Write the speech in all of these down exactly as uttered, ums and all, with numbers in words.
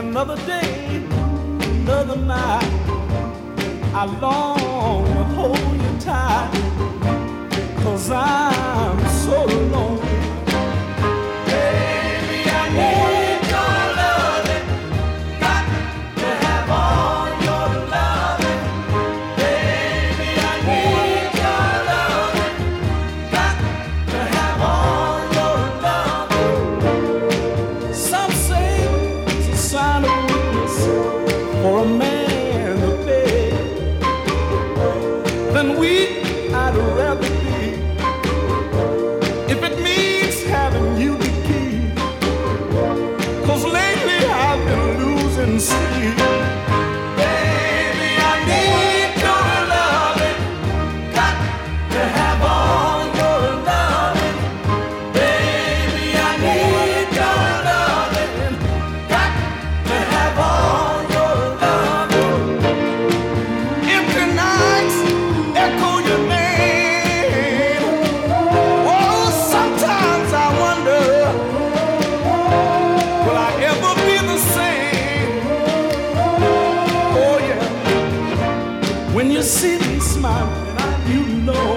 Another day, another night, I long to hold you tight, 'cause I'm so lonely. Baby, I need your loving, got to have all your loving. Baby, I need your loving, got to have all your loving. Some say it's a sign of weakness for a man to beg. Then weak I'd rather be, if it means having you to keep. 'Cause lately I've been losing sleep. Baby, I need your loving, got to have all your loving. Baby, I need your loving, got to have all your loving. Empty nights echo your name. Oh, sometimes I wonder, will I ever be the same? Oh yeah, when you see me smiling, you know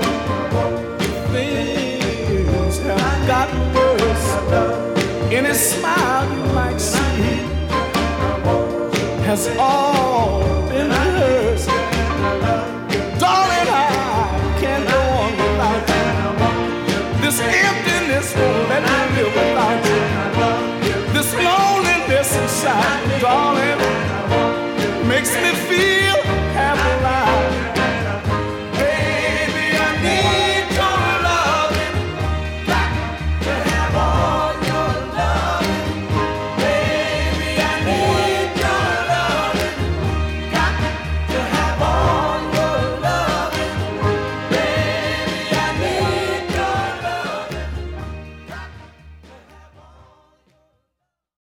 things have gotten worse. Any smile you might see has all